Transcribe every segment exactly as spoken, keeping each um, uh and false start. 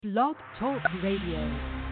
Blog Talk Radio.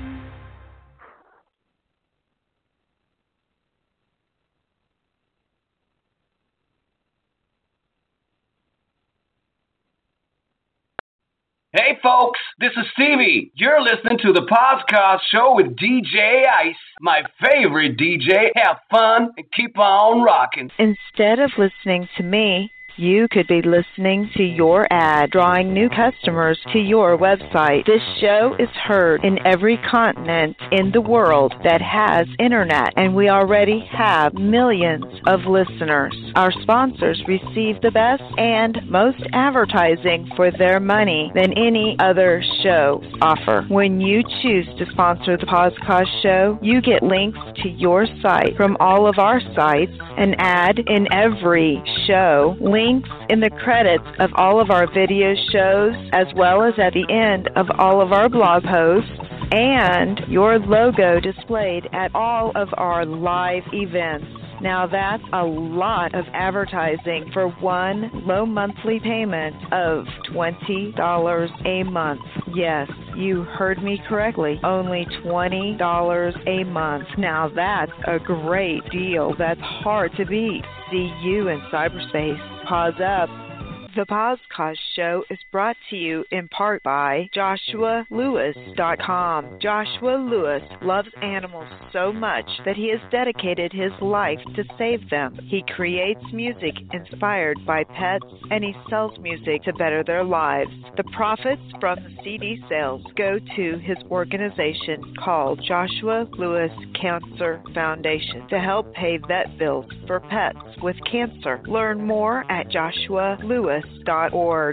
Hey folks, this is Stevie. You're listening to the podcast show with D J Ice, my favorite D J. Have fun and keep on rocking. Instead of listening to me, you could be listening to your ad, drawing new customers to your website. This show is heard in every continent in the world that has internet, and we already have millions of listeners. Our sponsors receive the best and most advertising for their money than any other show offer. When you choose to sponsor the podcast show, you get links to your site from all of our sites, an ad in every show, links in the credits of all of our video shows, as well as at the end of all of our blog posts, and your logo displayed at all of our live events. Now that's a lot of advertising for one low monthly payment of twenty dollars a month. Yes, you heard me correctly. Only twenty dollars a month. Now that's a great deal. That's hard to beat. See you in cyberspace. Pause up. The Podcast Show is brought to you in part by Joshua Lewis dot com. Joshua Lewis loves animals so much that he has dedicated his life to save them. He creates music inspired by pets, and he sells music to better their lives. The profits from the C D sales go to his organization called Joshua Lewis Cancer Foundation to help pay vet bills for pets with cancer. Learn more at joshua lewis dot org.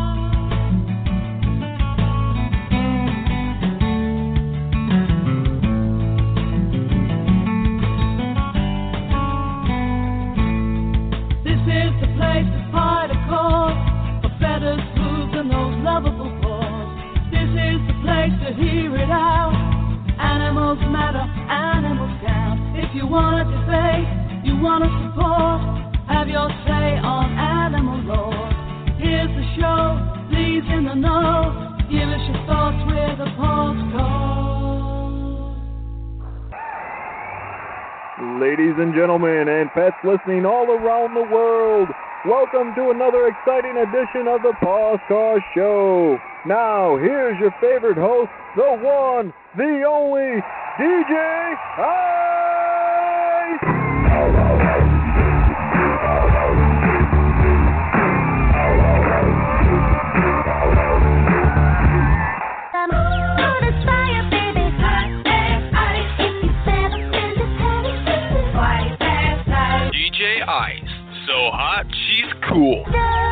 This is the place to fight a cause for better foods and those lovable paws. This is the place to hear it out. Animals matter, animals count. If you want to debate, you want to support, have your say on animal law. Here's the show, please in the know. Give us your thoughts with a postcard. Ladies and gentlemen, and pets listening all around the world, welcome to another exciting edition of the Podcast Show. Now, here's your favorite host, the one, the only, D J Ice! D J Ice, so hot she's cool.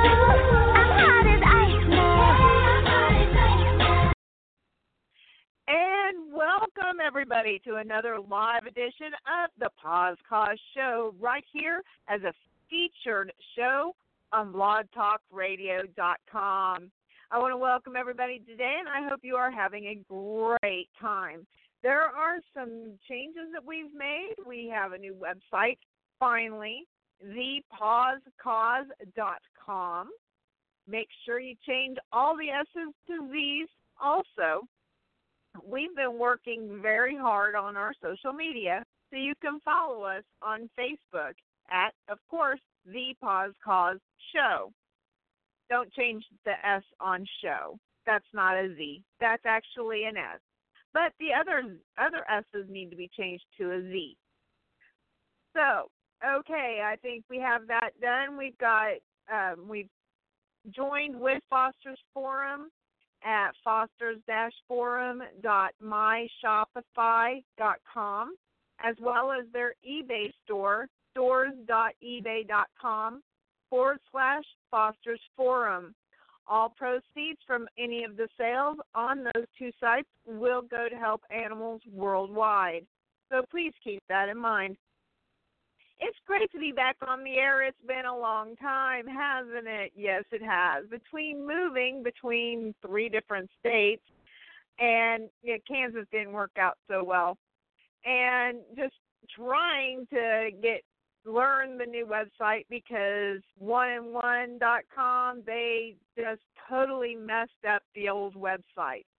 And welcome everybody to another live edition of the Podcast Show right here as a featured show on blog talk radio dot com. I want to welcome everybody today, and I hope you are having a great time. There are some changes that we've made. We have a new website, finally, the pause cause dot com. Make sure you change all the S's to Z's. Also, we've been working very hard on our social media, so you can follow us on Facebook at, of course, The Pause Cause Show. Don't change the S on show. That's not a Z. That's actually an S. But the other other S's need to be changed to a Z. So, okay, I think we have that done. We've got um, we've joined with Foster's Forum at fosters dash forum dot my shopify dot com, as well as their eBay store, stores dot ebay dot com forward slash Foster's Forum. All proceeds from any of the sales on those two sites will go to help animals worldwide. So please keep that in mind. It's great to be back on the air. It's been a long time, hasn't it? Yes, it has. Between moving between three different states, and you know, Kansas didn't work out so well, and just trying to get learn the new website because one and one dot com, they just totally messed up the old website.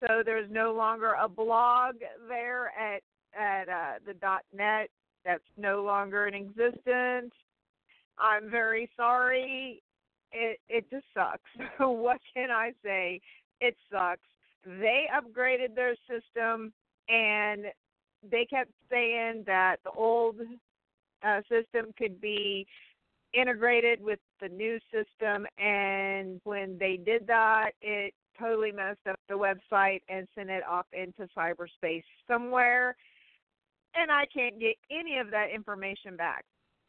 So there's no longer a blog there at at uh, the .net. That's no longer in existence. I'm very sorry. It it just sucks. What can I say? It sucks. They upgraded their system, and they kept saying that the old uh, system could be integrated with the new system, and when they did that, it totally messed up the website and sent it off into cyberspace somewhere, and I can't get any of that information back.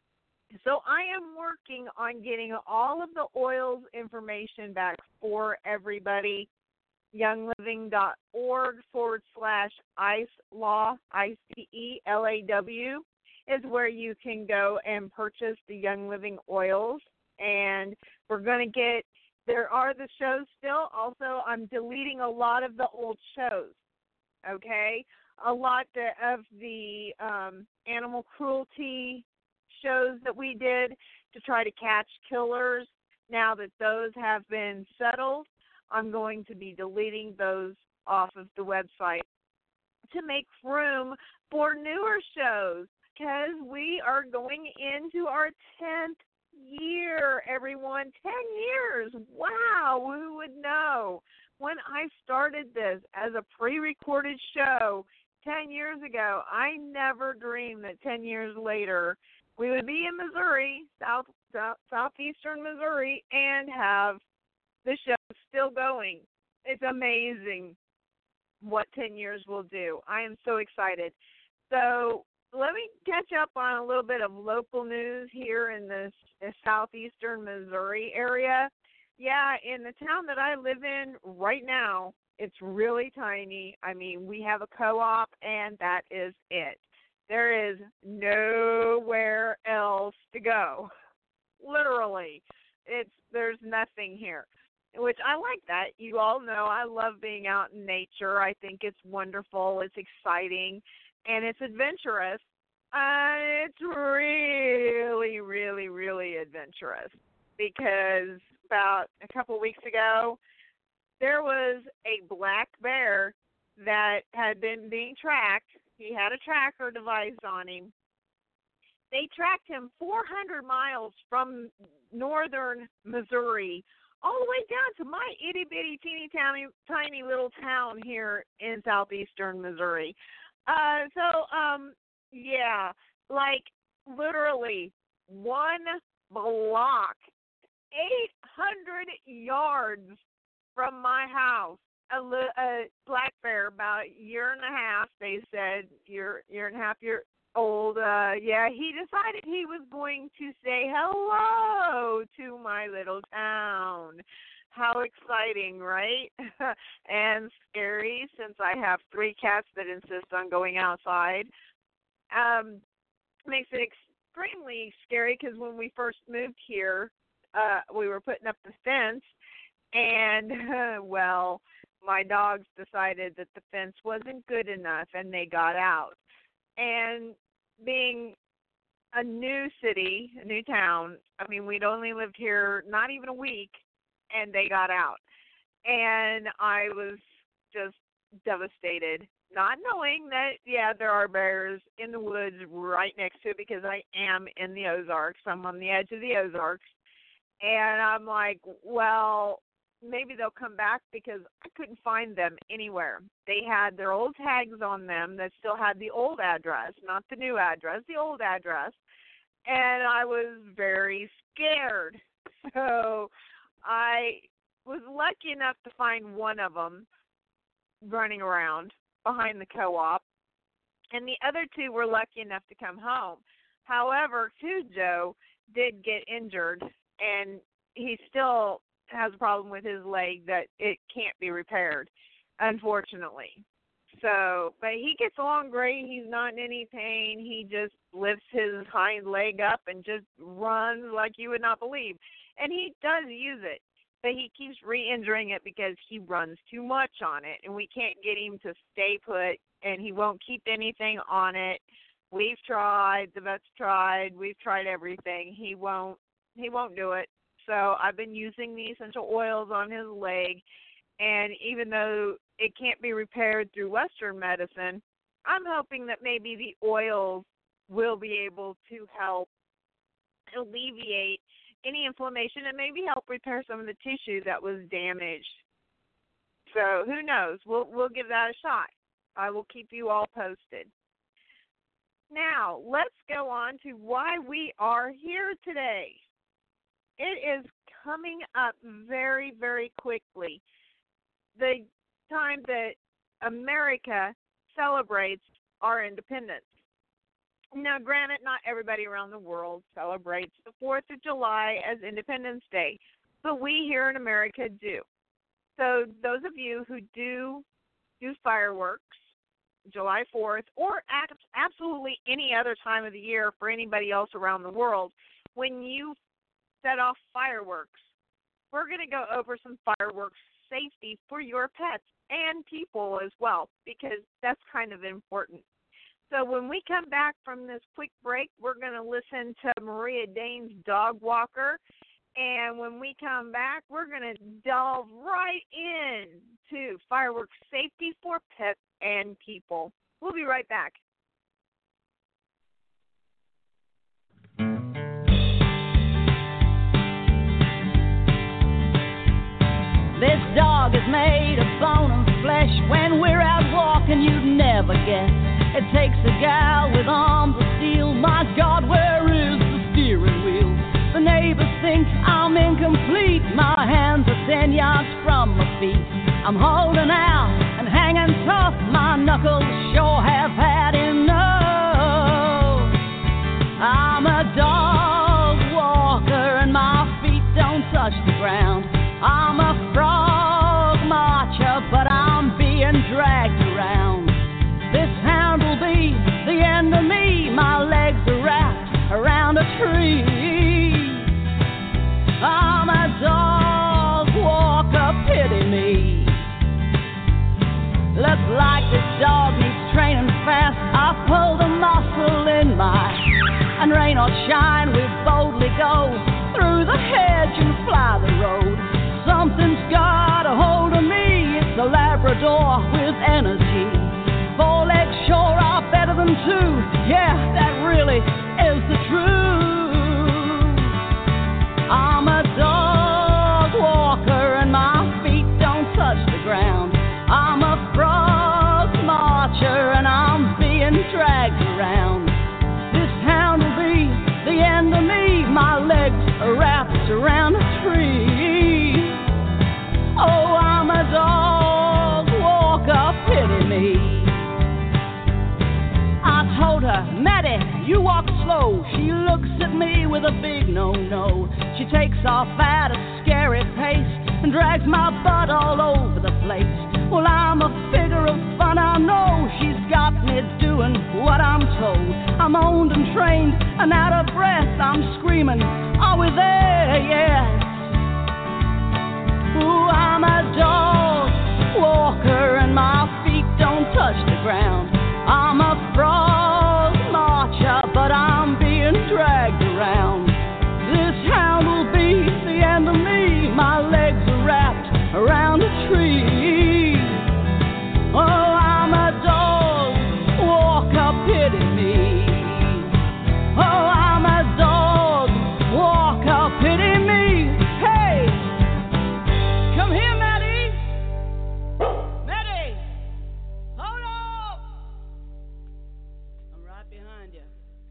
So I am working on getting all of the oils information back for everybody. youngliving.org forward slash ice law, I C E L A W, is where you can go and purchase the Young Living oils. And we're going to get, there are the shows still. Also, I'm deleting a lot of the old shows, okay? A lot of the um, animal cruelty shows that we did to try to catch killers. Now that those have been settled, I'm going to be deleting those off of the website to make room for newer shows, because we are going into our tenth year, everyone. ten years. Wow, who would know? When I started this as a pre-recorded show ten years ago, I never dreamed that ten years later we would be in Missouri, south, south southeastern Missouri, and have the show still going. It's amazing what ten years will do. I am so excited. So let me catch up on a little bit of local news here in the southeastern Missouri area. Yeah, in the town that I live in right now, it's really tiny. I mean, we have a co-op, and that is it. There is nowhere else to go. Literally. It's there's nothing here, which I like that. You all know I love being out in nature. I think it's wonderful. It's exciting, and it's adventurous. Uh, it's really, really, really adventurous, because about a couple weeks ago, there was a black bear that had been being tracked. He had a tracker device on him. They tracked him four hundred miles from northern Missouri all the way down to my itty-bitty, teeny, tiny, tiny little town here in southeastern Missouri. Uh, so, um, yeah, like literally one block, eight hundred yards from my house, a, a black bear, about a year and a half, they said, year, year and a half year old, uh, yeah, he decided he was going to say hello to my little town. How exciting, right? And scary, since I have three cats that insist on going outside. Um, makes it extremely scary, because when we first moved here, uh, we were putting up the fence, and, uh, well, my dogs decided that the fence wasn't good enough, and they got out. And being a new city, a new town, I mean, we'd only lived here not even a week, and they got out. And I was just devastated, not knowing that, yeah, there are bears in the woods right next to it, because I am in the Ozarks. I'm on the edge of the Ozarks. And I'm like, well, maybe they'll come back, because I couldn't find them anywhere. They had their old tags on them that still had the old address, not the new address, the old address. And I was very scared. So I was lucky enough to find one of them running around behind the co-op, and the other two were lucky enough to come home. However, Cujo did get injured, and he still has a problem with his leg that it can't be repaired, unfortunately. So, but he gets along great. He's not in any pain. He just lifts his hind leg up and just runs like you would not believe. And he does use it, but he keeps re-injuring it because he runs too much on it, and we can't get him to stay put, and he won't keep anything on it. We've tried, the vet's tried, we've tried everything. He won't, he won't do it. So I've been using the essential oils on his leg, and even though it can't be repaired through Western medicine, I'm hoping that maybe the oils will be able to help alleviate any inflammation and maybe help repair some of the tissue that was damaged. So who knows? We'll we'll give that a shot. I will keep you all posted. Now, let's go on to why we are here today. It is coming up very, very quickly. The time that America celebrates our independence. Now, granted, not everybody around the world celebrates the fourth of July as Independence Day, but we here in America do. So those of you who do do fireworks, July fourth, or absolutely any other time of the year for anybody else around the world, when you set off fireworks, we're going to go over some fireworks safety for your pets and people as well, because that's kind of important. So when we come back from this quick break, we're going to listen to Maria Dane's Dog Walker. And when we come back, we're going to delve right into fireworks safety for pets and people. We'll be right back. This dog is made of bone and flesh. When we're out walking, you'd never guess. It takes a gal with arms of steel. My God, where is the steering wheel? The neighbors think I'm incomplete. My hands are ten yards from my feet. I'm holding out and hanging tough. My knuckles sure have had enough. I'm a dog walker and my feet don't touch the ground. I'm a frog marcher, but I'm being dragged around. This hound will be the end of me. My legs are wrapped around a tree. I'm a dog walker, pity me. Looks like this dog needs training fast. I pull the muscle in my, and rain or shine, we boldly go through the hedge and fly the road. Something's got a hold of me. It's a Labrador with energy. Four legs sure are better than two. Yeah, that really is the truth. I'm a dog walker and my feet don't touch the ground. I'm a frog marcher and I'm being dragged around. This hound will be the end of me. My legs are wrapped around a tree. Oh, I'm a dog walker, pity me. I told her, Maddie, you walk slow. She looks at me with a big no-no. She takes off at a scary pace and drags my butt all over the place. Well, I'm a figure of fun, I know. She's got me doing what I'm told. I'm owned and trained and out of breath. I'm screaming, are we there yet? Ooh, I'm a dog walker and my feet don't touch the ground. I'm a frog marcher, but I'm being dragged around. This hound will be the end of me. My legs are wrapped around a tree. Oh, I'm a dog walker, pity me. Oh, I'm a dog walker, pity me. Hey! Come here, Maddie! Maddie! Hold up! I'm right behind you.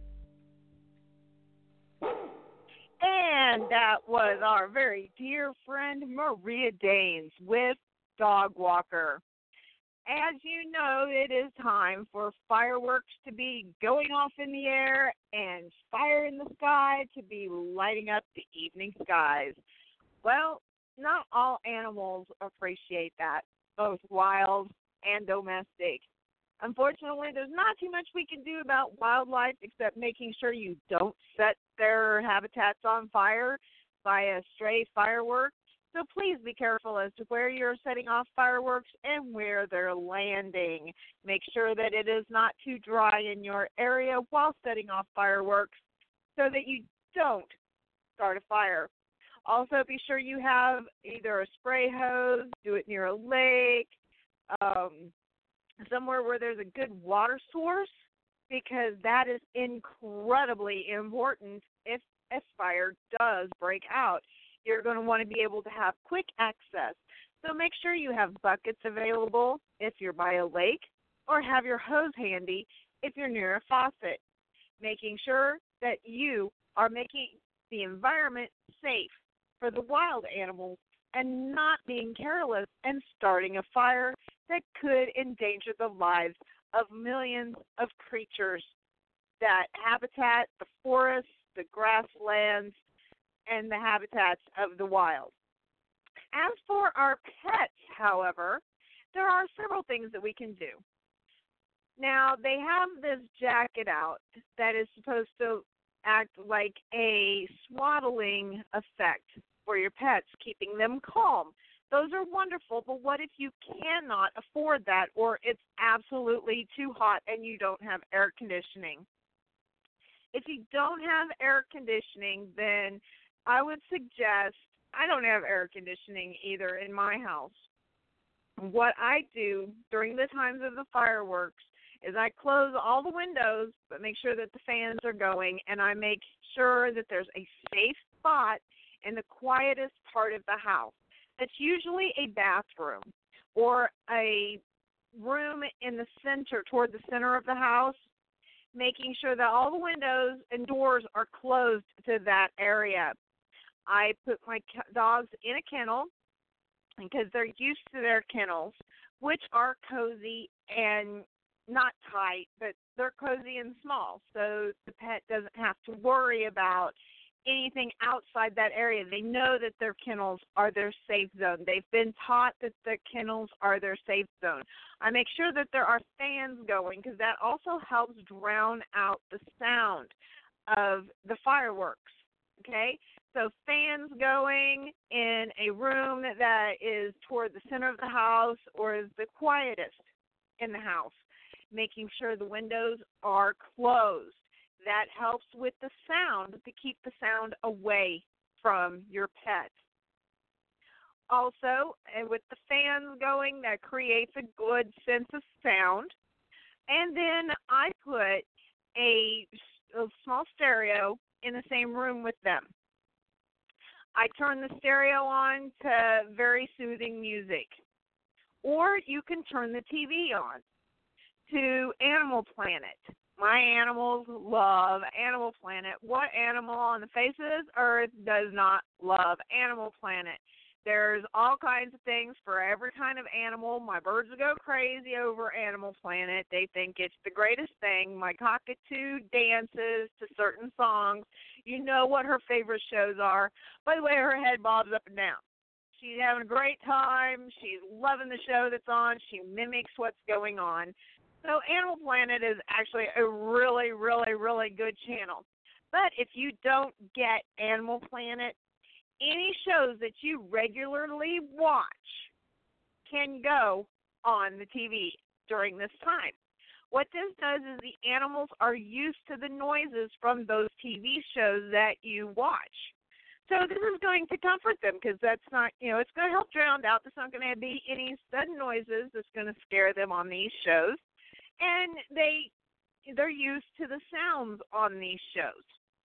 And that was our very dear friend Maria Danes with Dog Walker. As you know, it is time for fireworks to be going off in the air and fire in the sky to be lighting up the evening skies. Well, not all animals appreciate that, both wild and domestic. Unfortunately, there's not too much we can do about wildlife except making sure you don't set their habitats on fire by a stray firework. So please be careful as to where you're setting off fireworks and where they're landing. Make sure that it is not too dry in your area while setting off fireworks so that you don't start a fire. Also, be sure you have either a spray hose, do it near a lake, um, somewhere where there's a good water source, because that is incredibly important if a fire does break out. You're going to want to be able to have quick access. So make sure you have buckets available if you're by a lake, or have your hose handy if you're near a faucet, making sure that you are making the environment safe for the wild animals and not being careless and starting a fire that could endanger the lives of millions of creatures, that habitat, the forests, the grasslands, and the habitats of the wild. As for our pets, however, there are several things that we can do. Now, they have this jacket out that is supposed to act like a swaddling effect for your pets, keeping them calm. Those are wonderful, but what if you cannot afford that, or it's absolutely too hot and you don't have air conditioning? If you don't have air conditioning, then I would suggest, I don't have air conditioning either in my house. What I do during the times of the fireworks is I close all the windows, but make sure that the fans are going, and I make sure that there's a safe spot in the quietest part of the house. It's usually a bathroom or a room in the center, toward the center of the house, making sure that all the windows and doors are closed to that area. I put my dogs in a kennel because they're used to their kennels, which are cozy and not tight, but they're cozy and small, so the pet doesn't have to worry about anything outside that area. They know that their kennels are their safe zone. They've been taught that the kennels are their safe zone. I make sure that there are fans going, because that also helps drown out the sound of the fireworks, okay? So fans going in a room that is toward the center of the house or is the quietest in the house, making sure the windows are closed. That helps with the sound, to keep the sound away from your pet. Also, with the fans going, that creates a good sense of sound. And then I put a, a small stereo in the same room with them. I turn the stereo on to very soothing music. Or you can turn the T V on to Animal Planet. My animals love Animal Planet. What animal on the face of this earth does not love Animal Planet? There's all kinds of things for every kind of animal. My birds go crazy over Animal Planet. They think it's the greatest thing. My cockatoo dances to certain songs. You know what her favorite shows are. By the way, her head bobs up and down. She's having a great time. She's loving the show that's on. She mimics what's going on. So Animal Planet is actually a really, really, really good channel. But if you don't get Animal Planet, any shows that you regularly watch can go on the T V during this time. What this does is the animals are used to the noises from those T V shows that you watch. So this is going to comfort them, because that's not, you know, it's going to help drown out. There's not going to be any sudden noises that's going to scare them on these shows. And they, they're used to the sounds on these shows.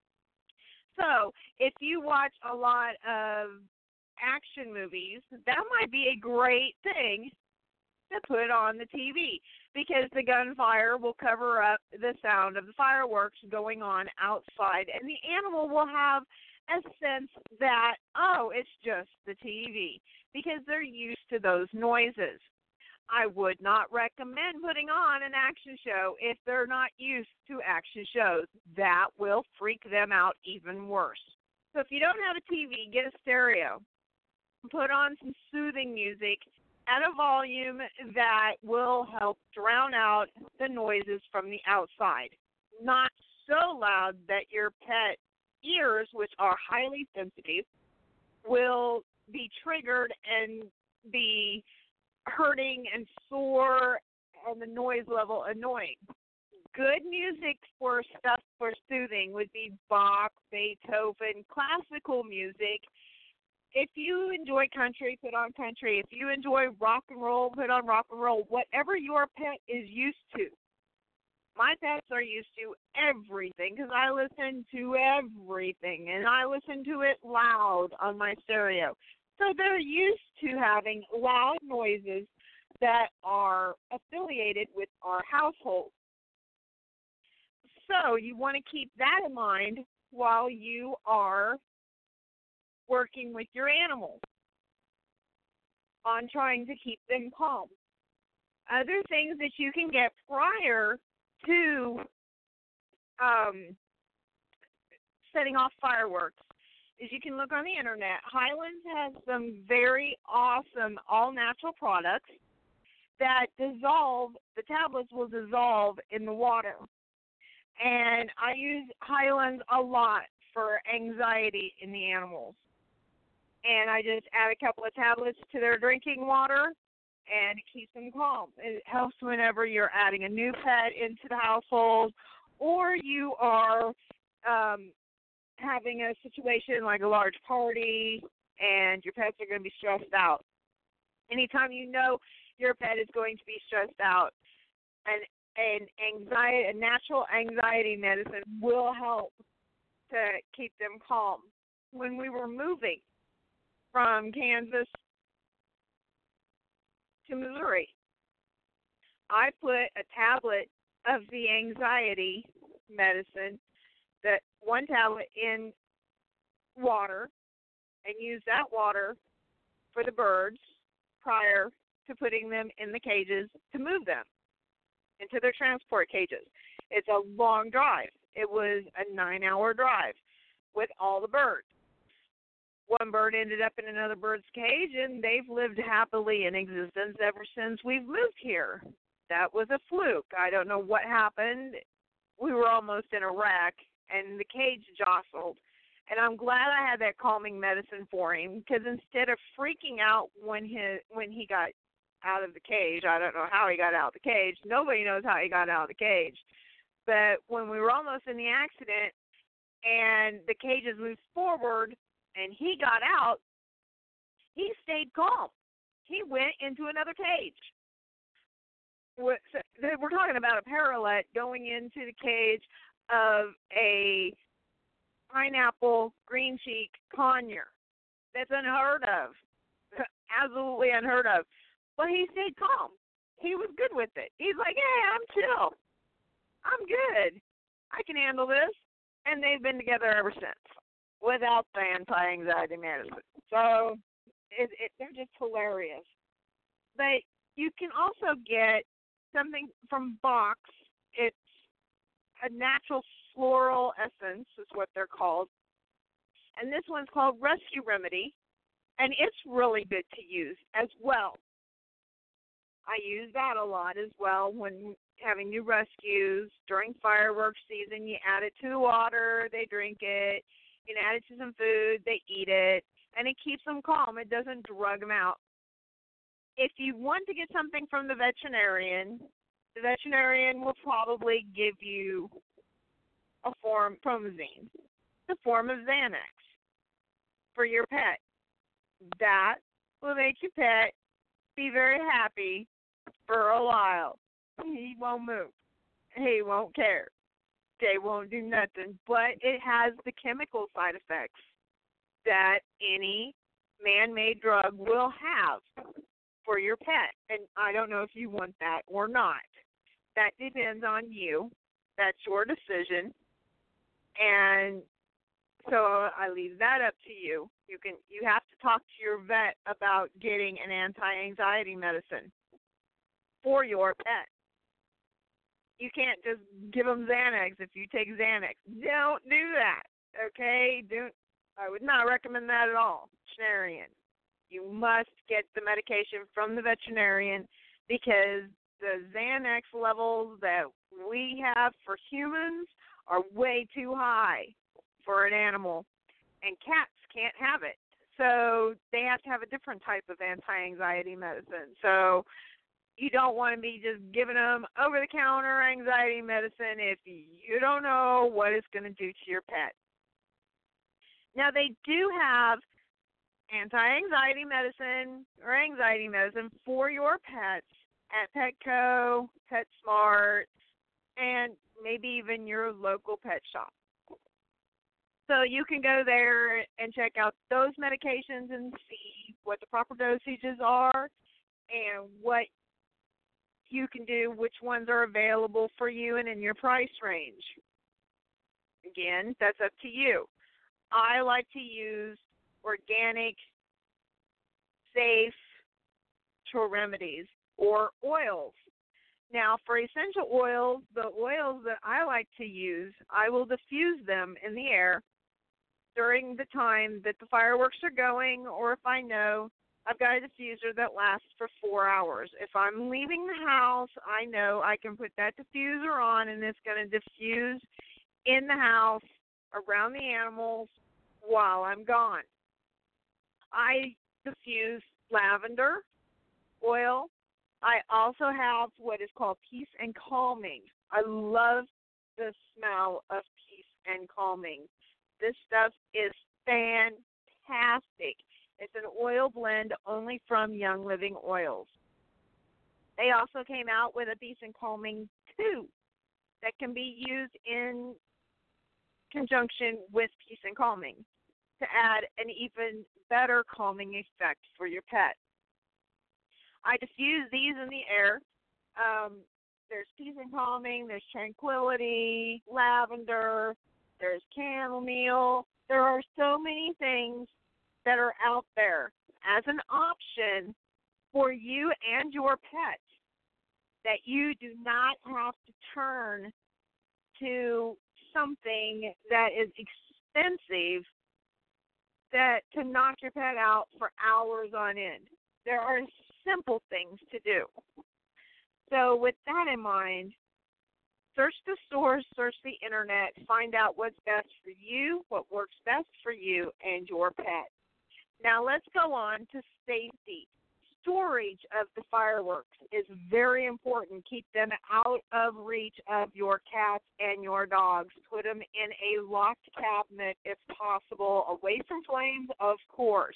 So if you watch a lot of action movies, that might be a great thing to put on the T V, because the gunfire will cover up the sound of the fireworks going on outside, and the animal will have a sense that, oh, it's just the T V, because they're used to those noises. I would not recommend putting on an action show if they're not used to action shows. That will freak them out even worse. So if you don't have a T V, get a stereo. Put on some soothing music at a volume that will help drown out the noises from the outside. Not so loud that your pet ears, which are highly sensitive, will be triggered and be hurting and sore and the noise level annoying. Good music for stuff for soothing would be Bach, Beethoven, classical music, if you enjoy country, put on country. If you enjoy rock and roll, put on rock and roll. Whatever your pet is used to. My pets are used to everything because I listen to everything, and I listen to it loud on my stereo. So they're used to having loud noises that are affiliated with our household. So you want to keep that in mind while you are working with your animals on trying to keep them calm. Other things that you can get prior to um, setting off fireworks is you can look on the internet. Highlands has some very awesome all-natural products that dissolve, the tablets will dissolve in the water. And I use Highlands a lot for anxiety in the animals. And I just add a couple of tablets to their drinking water, and it keeps them calm. It helps whenever you're adding a new pet into the household, or you are um, having a situation like a large party and your pets are going to be stressed out. Anytime you know your pet is going to be stressed out, an, an anxiety, a natural anxiety medicine will help to keep them calm. When we were moving from Kansas to Missouri, I put a tablet of the anxiety medicine, that one tablet in water, and used that water for the birds prior to putting them in the cages to move them into their transport cages. It's a long drive. It was a nine-hour drive with all the birds. One bird ended up in another bird's cage, and they've lived happily in existence ever since we've moved here. That was a fluke. I don't know what happened. We were almost in a wreck, and the cage jostled. And I'm glad I had that calming medicine for him, because instead of freaking out when he, when he got out of the cage, I don't know how he got out of the cage. Nobody knows how he got out of the cage. But when we were almost in the accident and the cages moved forward, and he got out, he stayed calm. He went into another cage. We're talking about a parrot going into the cage of a pineapple green cheek conure. That's unheard of. Absolutely unheard of. But he stayed calm. He was good with it. He's like, hey, I'm chill. I'm good. I can handle this. And they've been together ever since, without the anti-anxiety medicine. So it, it, they're just hilarious. But you can also get something from Box. It's a natural floral essence is what they're called. And this one's called Rescue Remedy, and it's really good to use as well. I use that a lot as well when having new rescues. During fireworks season, you add it to the water, they drink it. You can add it to some food, they eat it, and it keeps them calm. It doesn't drug them out. If you want to get something from the veterinarian, the veterinarian will probably give you a form, promazine, the form of Xanax for your pet. That will make your pet be very happy for a while. He won't move. He won't care. They won't do nothing. But it has the chemical side effects that any man-made drug will have for your pet. And I don't know if you want that or not. That depends on you. That's your decision. And so I leave that up to you. You can you have to talk to your vet about getting an anti-anxiety medicine for your pet. You can't just give them Xanax if you take Xanax. Don't do that, okay? Don't. I would not recommend that at all. Veterinarian. You must get the medication from the veterinarian, because the Xanax levels that we have for humans are way too high for an animal, and cats can't have it. So they have to have a different type of anti-anxiety medicine. So you don't want to be just giving them over-the-counter anxiety medicine if you don't know what it's going to do to your pet. Now, they do have anti-anxiety medicine or anxiety medicine for your pets at Petco, PetSmart, and maybe even your local pet shop. So you can go there and check out those medications and see what the proper dosages are and what you can do, which ones are available for you and in your price range. Again, that's up to you. I like to use organic, safe natural remedies or oils. Now, for essential oils, the oils that I like to use, I will diffuse them in the air during the time that the fireworks are going, or if I know I've got a diffuser that lasts for four hours. If I'm leaving the house, I know I can put that diffuser on and it's going to diffuse in the house around the animals while I'm gone. I diffuse lavender oil. I also have what is called Peace and Calming. I love the smell of Peace and Calming. This stuff is fantastic. It's an oil blend only from Young Living Oils. They also came out with a Peace and Calming two that can be used in conjunction with Peace and Calming to add an even better calming effect for your pet. I diffuse these in the air. Um, there's Peace and Calming, there's Tranquility, Lavender, there's Chamomile. There are so many things that are out there as an option for you and your pet that you do not have to turn to something that is expensive that to knock your pet out for hours on end. There are simple things to do. So with that in mind, search the source, search the internet, find out what's best for you, what works best for you and your pet. Now let's go on to safety. Storage of the fireworks is very important. Keep them out of reach of your cats and your dogs. Put them in a locked cabinet if possible, away from flames, of course.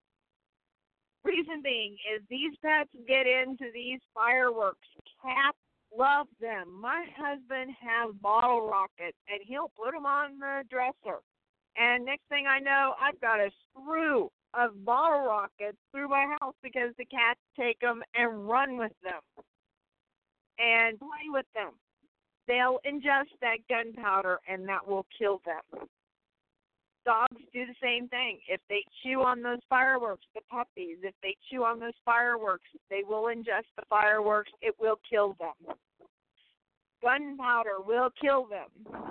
Reason being is these pets get into these fireworks. Cats love them. My husband has bottle rockets, and he'll put them on the dresser. And next thing I know, I've got a screw of bottle rockets through my house because the cats take them and run with them and play with them. They'll ingest that gunpowder, and that will kill them. Dogs do the same thing. If they chew on those fireworks, the puppies, if they chew on those fireworks, they will ingest the fireworks. It will kill them. Gunpowder will kill them.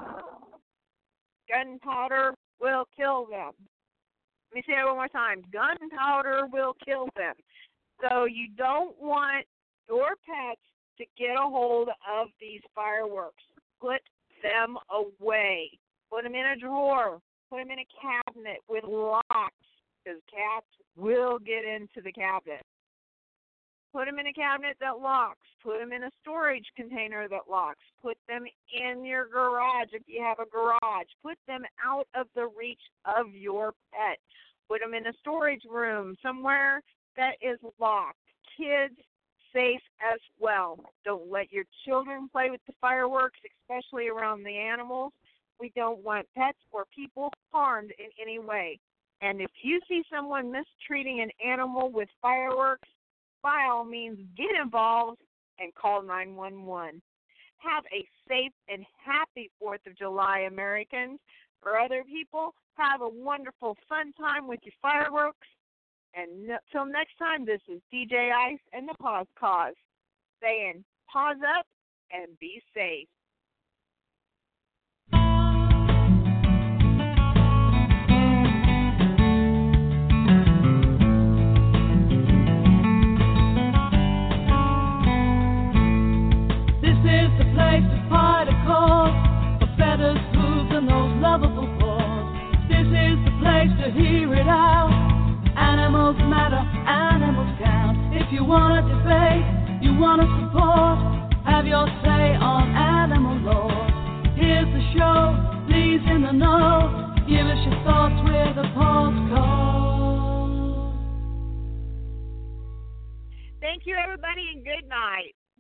Gunpowder will kill them. Let me say it one more time. Gunpowder will kill them. So you don't want your pets to get a hold of these fireworks. Put them away. Put them in a drawer. Put them in a cabinet with locks, because cats will get into the cabinet. Put them in a cabinet that locks. Put them in a storage container that locks. Put them in your garage if you have a garage. Put them out of the reach of your pet. Put them in a storage room somewhere that is locked. Kids, safe as well. Don't let your children play with the fireworks, especially around the animals. We don't want pets or people harmed in any way. And if you see someone mistreating an animal with fireworks, by all means, get involved and call nine one one. Have a safe and happy fourth of July, Americans. For other people, have a wonderful, fun time with your fireworks. And until next time, this is D J Ice and the Pause Cause saying, pause up and be safe. Place to fight a cause for better hooves and those lovable paws. This is the place to hear it out. Animals matter, animals count. If you want to debate, you want to support, have your say on animal law. Here's the show, please in the know. Give us your thoughts with a pause call. Thank you, everybody, and good night.